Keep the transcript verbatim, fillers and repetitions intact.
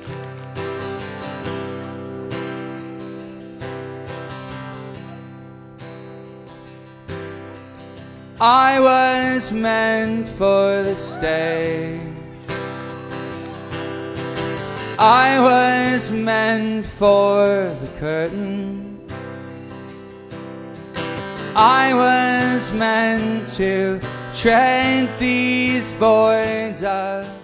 I was meant for the stage. I was meant for the curtain. I was meant to tread these voids of